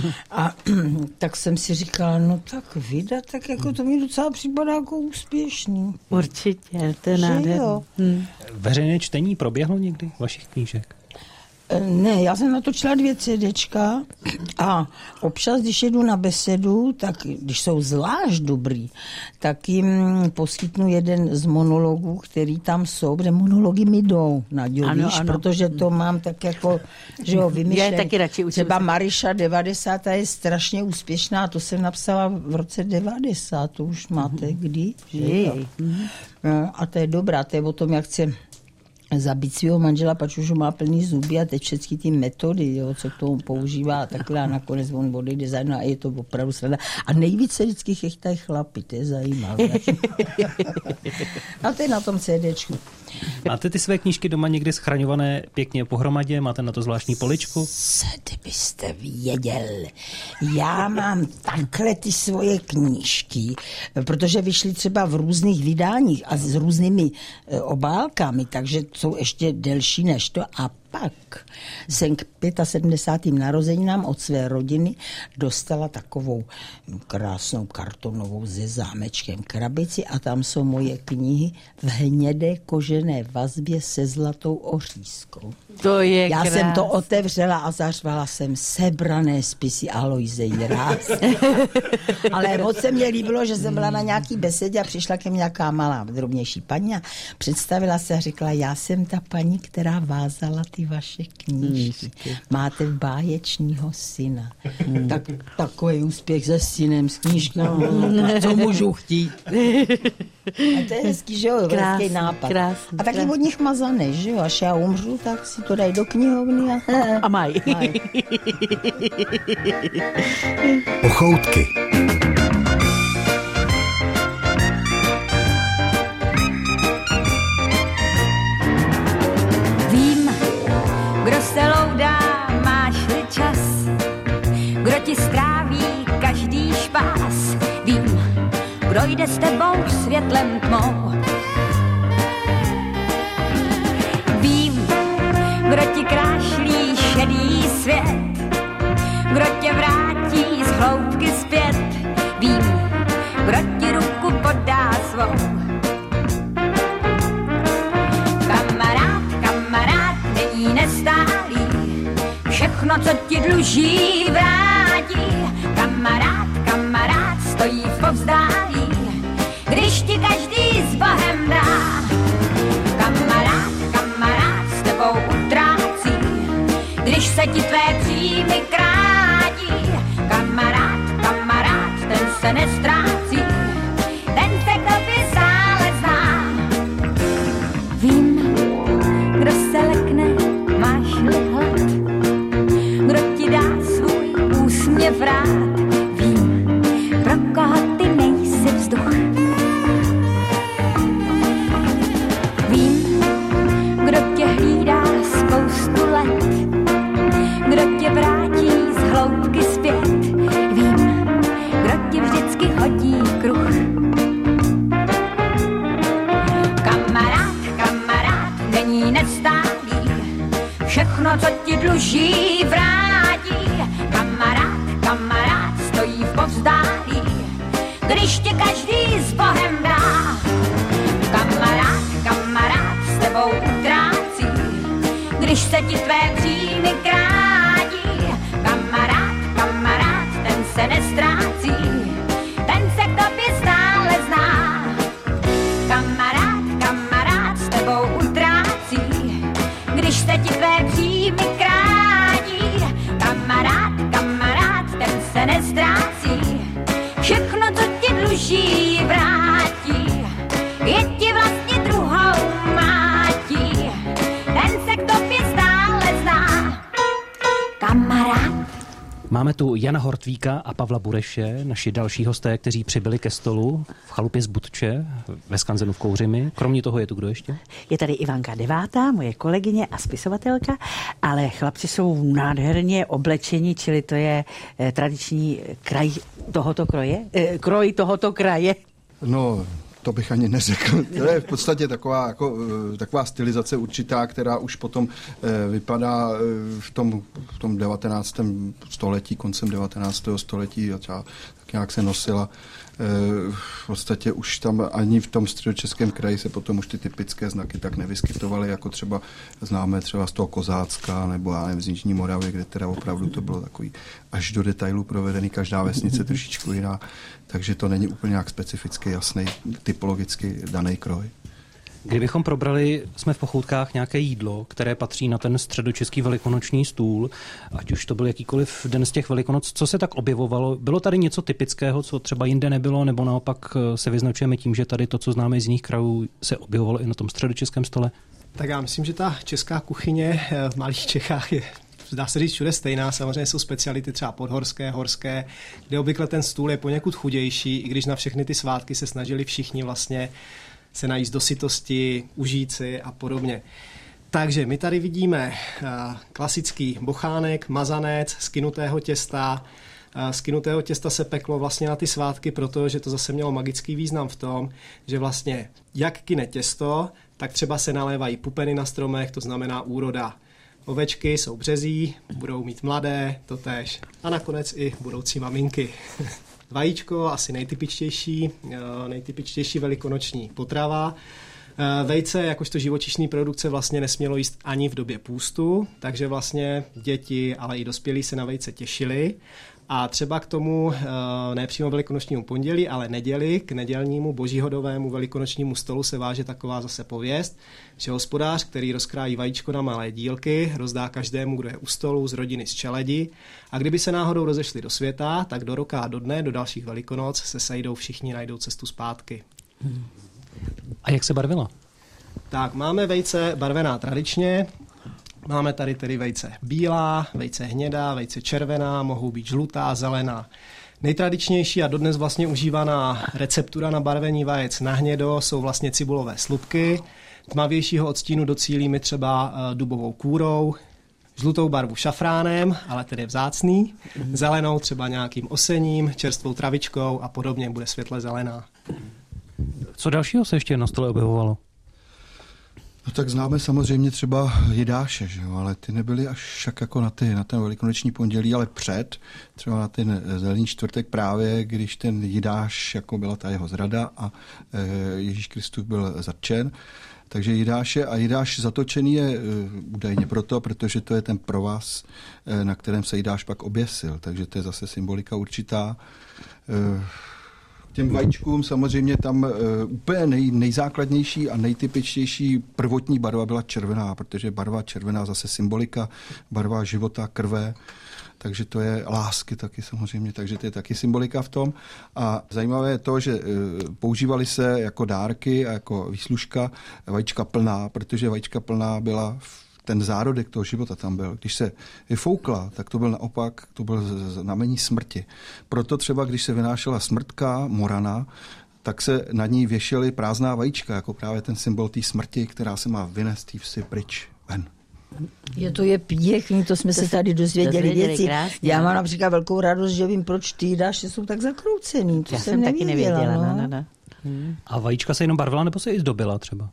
A tak jsem si říkala, no tak vydat, tak jako to mi docela připadá jako úspěšný. Určitě, to je Že nádherný. jo. Hmm. Veřejné čtení proběhlo někdy vašich knížek? Ne, já jsem natočila dvě CDčka a občas, když jedu na besedu, tak když jsou zvlášť dobrý, tak jim poskytnu jeden z monologů, který tam jsou, protože monology mi jdou na dělíš, protože to mám tak jako, že jo, vymyšlený. Já taky radši učím. Třeba Mariša devadesátá je strašně úspěšná, to jsem napsala v roce devadesát, to už máte kdy? Jej. No, a to je dobrá, to je o tom, jak chce zabít svého manžela, pač už má plný zuby a teď všechny ty metody, jo, co k tomu používá a takhle a nakonec on odejde za mnou a je to opravdu sranda. A nejvíce vždycky chechtají chlapi, to je zajímavé. A to je na tom CDčku. Máte ty své knížky doma někdy schraňované pěkně pohromadě? Máte na to zvláštní poličku? Kdybyste věděl, já mám takhle ty svoje knížky, protože vyšly třeba v různých vydáních a s různými obálkami, takže jsou ještě delší než to. A pak jsem k sedmdesátým pátým narozeninám od své rodiny dostala takovou krásnou kartonovou se zámečkem krabici a tam jsou moje knihy v hnědé kožené vazbě se zlatou ořízkou. To je Já krás. jsem to otevřela a zařvala jsem Sebrané spisy Aloise Jiráz. Ale moc se mě líbilo, že jsem byla na nějaký besedě a přišla ke mně nějaká malá, drobnější paní a představila se a řekla, já jsem ta paní, která vázala ty vaše knížky. Máte báječního syna. Hmm. Tak, takový úspěch se synem, s knížkou. Co můžu chtít? A to je hezký, že jo? Krásný, hezký nápad. krásný, a taky krásný. od nich mazané, že jo? Až já umřu, tak si to dají do knihovny a, A maj. maj. Pochoutky. Vím, kdo se loudá, máš-li čas, kdo ti stráví každý špás. Vím, kdo jde s tebou světlem tmou. Vím, kdo ti krášlí šedý svět, kdo tě vrátí z hloubky zpět. Vím, kdo ti ruku podá svou. Kamarád, kamarád není nestálý, všechno, co ti dluží, vrátí. Kamarád, kamarád stojí v povzdálí, když ti každý s Bohem dá. Kamarád, kamarád s tebou utrácí, když se ti tvé příjmy krátí. Kamarád, kamarád, ten se nestrácí, ten se k tobě stále zná. Vím, kdo se lekne, máš-li hlad, kdo ti dá svůj úsměv rád. Vím, pro koho ty nejsi vzduch. Vím, kdo tě hlídá spoustu let, kdo tě vrátí z hloubky zpět. Vím, kdo ti vždycky hodí kruh. Kamarád, kamarád není nestálý, všechno, co ti dluží, vrátí. Kamarád, kamarád stojí v povzdálí, když tě každý s Bohem dá. Kamarád, kamarád s tebou utrácí, když se ti tvé příjmy krátí. Kamarád, kamarád, ten se nestrácí, ten se k tobě stále zná. Kamarád, kamarád s tebou utrácí, když se ti tvé příjmy krátí. Kamarád, kamarád, ten se nestrácí, všechno, co ti dluží, vrátí. Je ti vlastně druhou mátí, ten se k tobě stále zná. Kamarád. Máme tu Jana Hortvíka a Pavla Bureše, naši další hosté, kteří přibyli ke stolu v chalupě z Budče ve Skanzenu v Kouřimi. Kromě toho je tu kdo ještě? Je tady Ivanka Devátá, moje kolegyně a spisovatelka, ale chlapci jsou nádherně oblečeni, čili to je eh, tradiční kraj tohoto kroje, eh, kroj tohoto kraje. No, to bych ani neřekl. To je v podstatě taková, jako, taková stylizace určitá, která už potom eh, vypadá eh, v tom, v tom devatenáctém století, koncem devatenáctého století a třeba tak nějak se nosila. Eh, v podstatě už tam ani v tom Středočeském kraji se potom už ty typické znaky tak nevyskytovaly, jako třeba známe třeba z toho Kozácka nebo já nevím, z Jižní Moravy, kde teda opravdu to bylo takový až do detailu provedený, každá vesnice trošičku jiná, takže to není úplně nějak specificky jasný, typologicky daný kroj. Kdybychom probrali, jsme v Pochoutkách, nějaké jídlo, které patří na ten středočeský velikonoční stůl, ať už to byl jakýkoliv den z těch Velikonoc, co se tak objevovalo? Bylo tady něco typického, co třeba jinde nebylo, nebo naopak se vyznačujeme tím, že tady to, co známe z jiných krajů, se objevovalo i na tom středočeském stole? Tak já myslím, že ta česká kuchyně v malých Čechách je, dá se říct, všude stejná. Samozřejmě jsou speciality třeba podhorské, horské, kde obvykle ten stůl je poněkud chudější, i když na všechny ty svátky se snažili všichni vlastně se najíst do sytosti, užít si a podobně. Takže my tady vidíme klasický bochánek, mazanec z kynutého těsta. Z kynutého těsta se peklo vlastně na ty svátky, protože to zase mělo magický význam v tom, že vlastně jak kyne těsto, tak třeba se nalévají pupeny na stromech, to znamená úroda. Ovečky jsou březí, budou mít mladé, totéž. A nakonec i budoucí maminky. Vajíčko, asi nejtypičtější, nejtypičtější velikonoční potrava. Vejce, jakožto živočišný produkt, se vlastně nesmělo jíst ani v době půstu, takže vlastně děti, ale i dospělí se na vejce těšili. A třeba k tomu ne přímo velikonočnímu pondělí, ale neděli, k nedělnímu božíhodovému velikonočnímu stolu se váže taková zase pověst, že hospodář, který rozkrájí vajíčko na malé dílky, rozdá každému, kdo je u stolu, z rodiny, z čeledi. A kdyby se náhodou rozešli do světa, tak do roka a do dne, do dalších velikonoc se sejdou všichni, najdou cestu zpátky. A jak se barvila? Tak, máme vejce barvená tradičně. Máme tady tedy vejce bílá, vejce hnědá, vejce červená, mohou být žlutá, zelená. Nejtradičnější a dodnes vlastně užívaná receptura na barvení vajec na hnědo jsou vlastně cibulové slupky. Tmavějšího odstínu docílíme třeba dubovou kůrou, žlutou barvu šafránem, ale tedy vzácný, zelenou třeba nějakým osením, čerstvou travičkou a podobně, bude světle zelená. Co dalšího se ještě na stole objevovalo? No tak známe samozřejmě třeba jidáše, že jo? Ale ty nebyly až však jako na, ty, na ten velikonoční pondělí, ale před, třeba na ten zelený čtvrtek právě, když ten jidáš, jako byla ta jeho zrada a e, Ježíš Kristus byl zatčen. Takže jidáše a jidáš zatočený je e, údajně proto, protože to je ten provaz, e, na kterém se jidáš pak oběsil. Takže to je zase symbolika určitá. E, Těm vajíčkům samozřejmě tam uh, úplně nej, nejzákladnější a nejtypičtější prvotní barva byla červená, protože barva červená zase symbolika, barva života, krve, takže to je lásky taky samozřejmě, takže to je taky symbolika v tom. A zajímavé je to, že uh, používali se jako dárky a jako výslužka vajíčka plná, protože vajíčka plná byla v ten zárodek toho života tam byl. Když se vyfoukla, tak to byl naopak, to byl znamení smrti. Proto třeba, když se vynášela smrtka, morana, tak se na ní věšely prázdná vajíčka, jako právě ten symbol té smrti, která se má vynést tý vsi pryč ven. Je to je pěkný, to jsme to se tady dozvěděli, dozvěděli věci. Krásně, já mám například velkou radost, že vím, proč ty jídáš, jsou tak zakroucený. To já jsem, jsem nevěděla, taky nevěděla. no. No, no, no. Hmm. A vajíčka se jenom barvila, nebo se i zdobila třeba?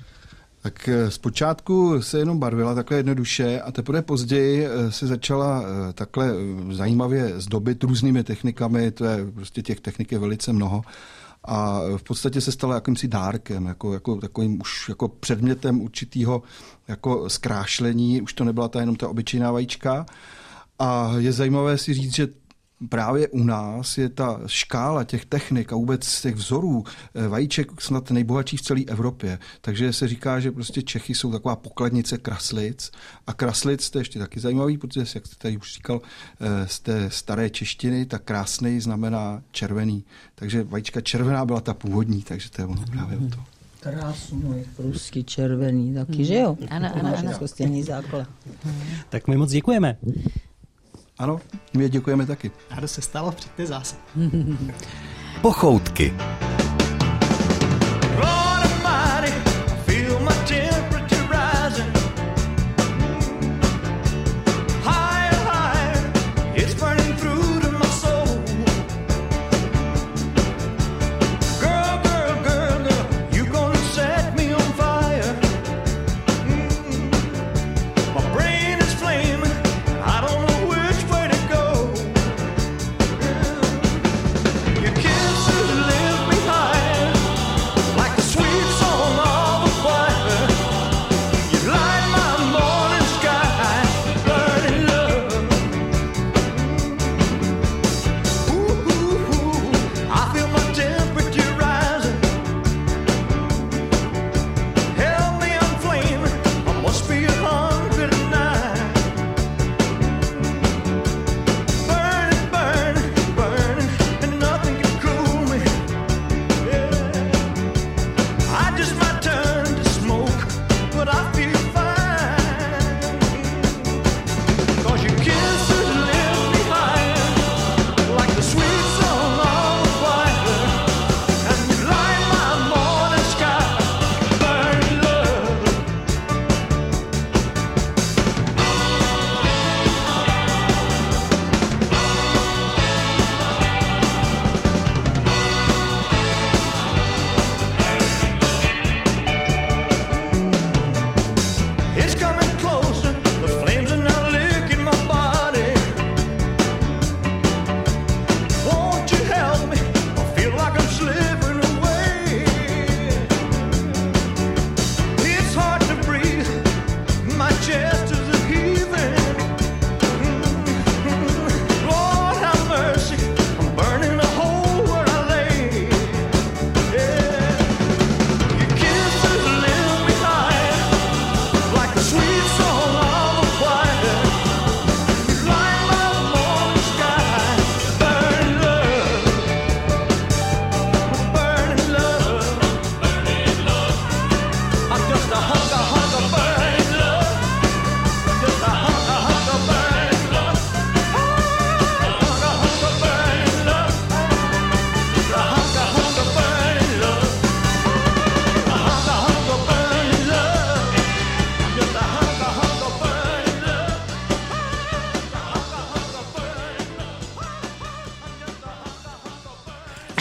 Tak zpočátku se jenom barvila takhle jednoduše a teprve později se začala takhle zajímavě zdobit různými technikami, to je prostě těch technik je velice mnoho. A v podstatě se stala jakýmsi dárkem, jako, jako takovým už jako předmětem určitého jako zkrášlení, už to nebyla ta jenom ta obyčejná vajíčka. A je zajímavé si říct, že právě u nás je ta škála těch technik a vůbec těch vzorů vajíček snad nejbohatší v celé Evropě. Takže se říká, že prostě Čechy jsou taková pokladnice kraslic. A kraslic, to je ještě taky zajímavý, protože, jak jste tady už říkal, z té staré češtiny, tak krásnej znamená červený. Takže vajíčka červená byla ta původní, takže to je ono právě o to. Krásný, prusky červený taky, hmm. že jo? Ano, ano, ano. Stejný základ. Tak my moc děkujeme. Ano, my děkujeme taky. Rádo se stalo, přijďte zase. Pochoutky. Sweet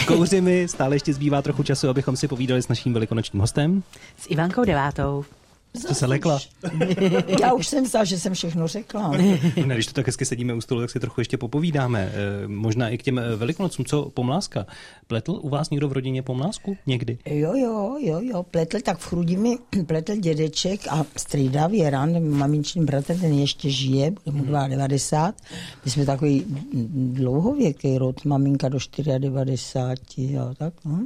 Kouřimi stále ještě zbývá trochu času, abychom si povídali s naším velikonočním hostem. S Ivankou Devátou. To se lekla. Já už jsem myslela, že jsem všechno řekla. Ne, když to tak hezky sedíme u stolu, tak si trochu ještě popovídáme. E, možná i k těm Velikonocům. Co pomlázka? Pletl u vás někdo v rodině pomlázku někdy? Jo, jo, jo, jo. Pletl tak v Chrudimi, pletl dědeček a strýda Věran, maminčin bratr, ten ještě žije, bude mu devadesát dva. My jsme takový dlouhověký rod, maminka do devadesát čtyři, jo, tak, no.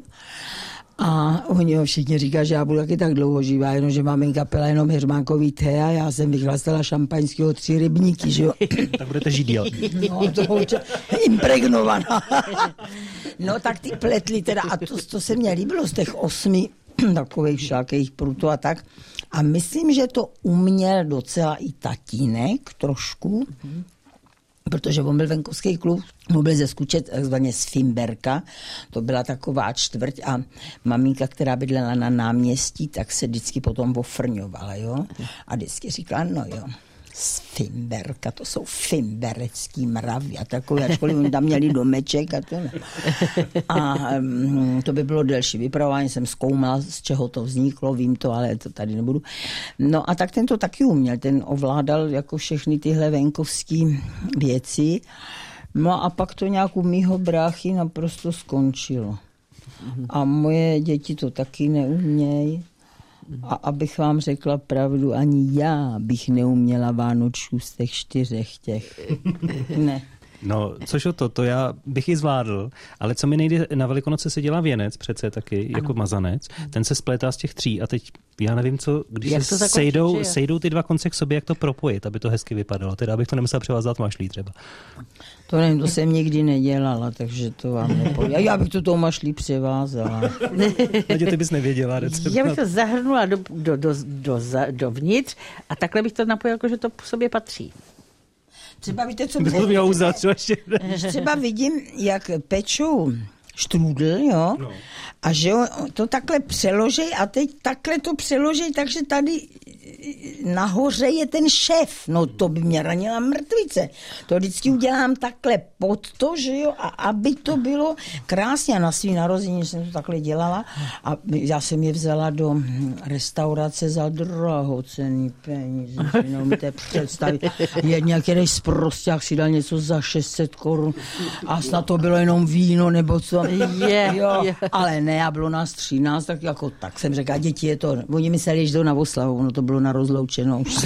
A oni ho všichni říkají, že já budu taky tak dlouho živá, jenomže maminka pila jenom heřmánkový té a já jsem vychlastala šampaňského tři rybníky, že jo. Tak budete žít díl. No, to určitě impregnovaná. No, tak ty pletli teda, a to, to se mně líbilo z těch osmi takových všakých prutů a tak. A myslím, že to uměl docela i tatínek trošku, protože on byl venkovský klub, on byl ze Skuče, takzvaně z Fimberka, to byla taková čtvrť a maminka, která bydlela na náměstí, tak se vždycky potom ofrňovala, jo, a vždycky říkala, no jo, z Fimberka, to jsou fimberecký mravy a takové, ačkoliv oni tam měli domeček a to ne. A um, to by bylo delší vypravování, jsem zkoumala, z čeho to vzniklo, vím to, ale to tady nebudu. No a tak ten to taky uměl, ten ovládal jako všechny tyhle venkovský věci. No a pak to nějak u mýho bráchy naprosto skončilo. A moje děti to taky neumějí. A abych vám řekla pravdu, ani já bych neuměla vánočů z těch čtyřech těch. Ne. No, což o to, to já bych i zvládl, ale co mi nejde, na Velikonoce se dělá věnec přece taky, ano. Jako mazanec, ten se splétá z těch tří a teď já nevím, co, když jak se sejdou, sejdou ty dva konce k sobě, jak to propojit, aby to hezky vypadalo, teda abych to nemusela převázat mašlí třeba. To nevím, to jsem nikdy nedělala, takže to vám nepovím. Já bych to tou mašlí převázala. Nadě, ty bys nevěděla recept. Já bych to zahrnula do, do, do, do, dovnitř a takhle bych to napojila, jako že to k sobě patří. Třeba víte, co třeba vidím, jak pečou štrůdl, jo, no. A že jo, to takhle přeložej a teď takhle to přeložej, takže tady nahoře je ten šéf. No to by mě ranila mrtvice. To vždycky udělám takhle pod to, že jo, a aby to bylo krásně. A na svý narození jsem to takhle dělala a já jsem je vzala do restaurace za drahocenný peníze. Neumíte představit. Jedně, který zprosták si dal něco za šest set korun a snad to bylo jenom víno nebo co. Yeah, jo, yeah. Ale ne, a bylo nás třináct, tak jako tak jsem řekla, děti je to, oni mysleli, že jdou na oslavu, no to bylo na rozloučenou už.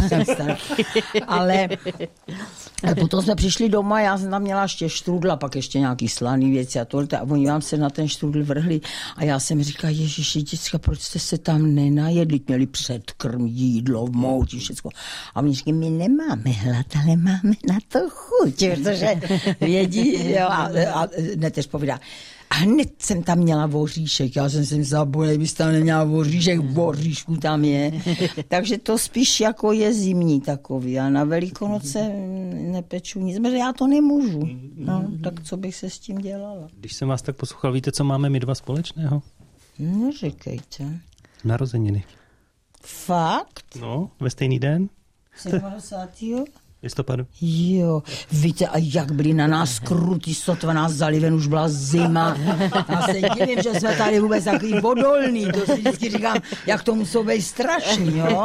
ale, ale potom jsme přišli doma, já jsem tam měla ještě štrůdl a pak ještě nějaký slaný věci a tohle a oni vám se na ten štrůdl vrhli a já jsem říkala, ježiši, děcka, proč jste se tam nenajedli, měli předkrm, jídlo, mouti, všecko. A oni říkají, my nemáme hlad, ale máme na to chuť, protože vědí, jo, a, a netež povídá, a hned jsem tam měla voříšek, já jsem si myslela, boje, byste tam neměla voříšek, voříšku tam je. Takže to spíš jako je zimní takový a na Velikonoce nepeču nic, protože já to nemůžu. No, tak co bych se s tím dělala? Když jsem vás tak poslouchal, víte, co máme my dva společného? Neříkejte. Narozeniny. Fakt? No, ve stejný den. sedmdesátého listopadu. Jo, víte, a jak byli na nás krutí, sotva nás vzali ven, už byla zima. Já se divím, že jsme tady vůbec takový odolný, to si vždycky říkám, jak to muselo být strašný, jo.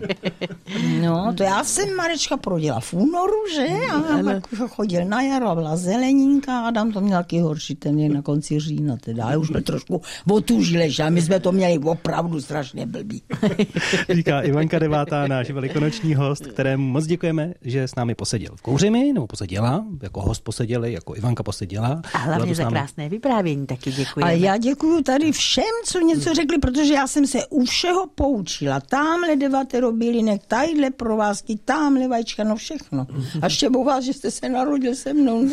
No, to já jsem Marečka proděla v únoru, že? A pak chodil na jaro a byla zeleninka a Adam to měl taky horší, ten je na konci října teda, ale už byl trošku otužilejší a my jsme to měli opravdu strašně blbý. Říká Ivanka Devátá, náš velikonoční host, kterému moc děkujeme, že s námi poseděl v Kouřimi, nebo poseděla, jako host poseděli, jako Ivanka poseděla. A hlavně za krásné vyprávění taky děkujeme. A já děkuju tady všem, co něco řekli, protože já jsem se u všeho poučila. Tamhle devatero bílinek, tadyhle provázky, tamhle vajíčka, no všechno. A ještě u vás, že jste se narodil se mnou.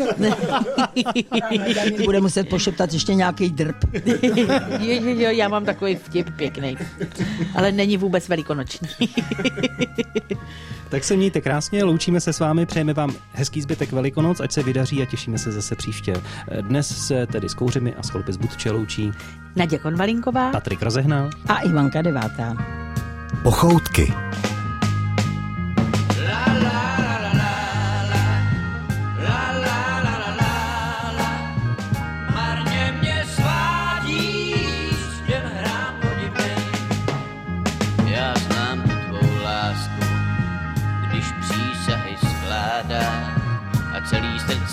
Bude muset pošeptat ještě nějaký drb. jo, jo, jo, já mám takový vtip pěkný. Ale není vůbec velikonoční. Tak se mějte krásně, loučíme se s vámi, přejeme vám hezký zbytek Velikonoc, ať se vydaří a těšíme se zase příště. Dnes se tedy s Kouřimi a s Chalupy z Budče loučí Naděja Konvalinková, Patrik Rozehnal a Ivanka Devátá. Pochoutky. Marně mě svá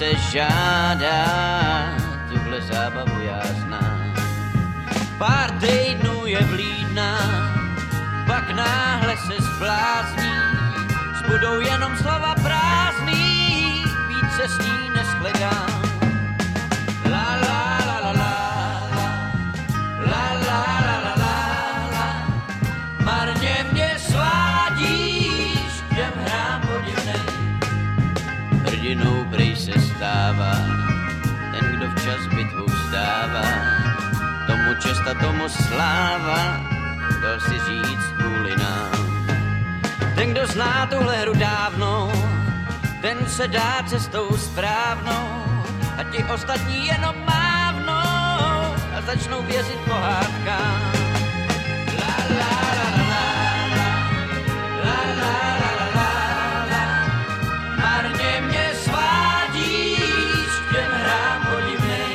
se žádá, tuhle zábavu já znám. Pár týdnů je vlídná, pak náhle se zblázní, zbudou jenom slova prázdný, více s ní neshledám. La la la la la, la la la la la, la. Marně mě svádíš k těm hrám podivnej. Hrdinou prej se stává ten, kdo včas bitvu vzdává, tomu čest a tomu sláva, dal si říct kvůli nám. Ten, kdo zná tuhle hru dávnou, ten se dá cestou správnou a ti ostatní jenom mávnou a začnou věřit pohádkám. La la la la la, la la la la la, marně mě svádíš k těm hrám podivnej.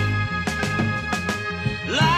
La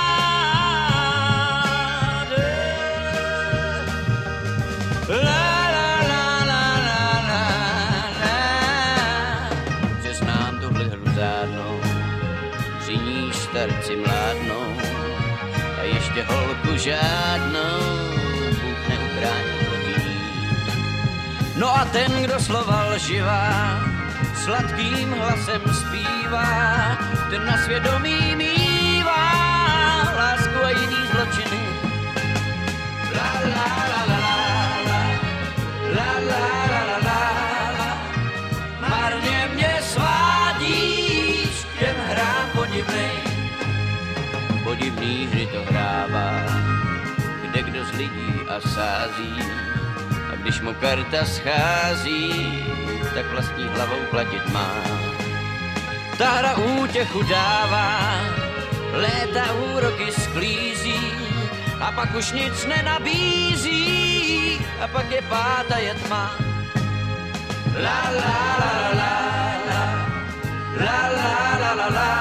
La la la la la la la. Že znám tuhle hru zádnou, při níž starci mládnou a ještě holku žádnou Bůh neuchrání proti ní. No a ten, kdo slova lživá sladkým hlasem zpívá, ten na svědomí mívá lásku a jiný zločiny. La la la la la, la la la la la, la. Marně mě svádíš k těm hrám podivnej. Podivný hry to hrává, kde kdo z lidí a sází, a když mu karta schází, tak vlastní hlavou platit má. Ta hra útěchu dává, léta úroky sklízí, a pak už nic nenabízí, a pak je páta je tma. La la la la la, la la la la la.